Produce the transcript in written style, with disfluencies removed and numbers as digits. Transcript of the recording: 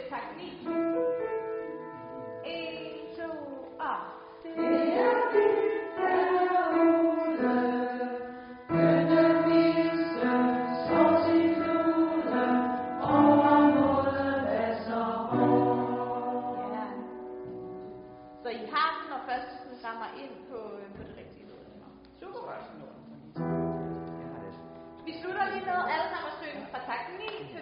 takt 9. 1, 2, og... Det er dybt derude, kønnevise, så sin flude, over måden væsser hård. Ja. Så I har den, når først den rammer ind på det rigtige låd. Super. Vi slutter lige med alle sammen at synge fra takt 9.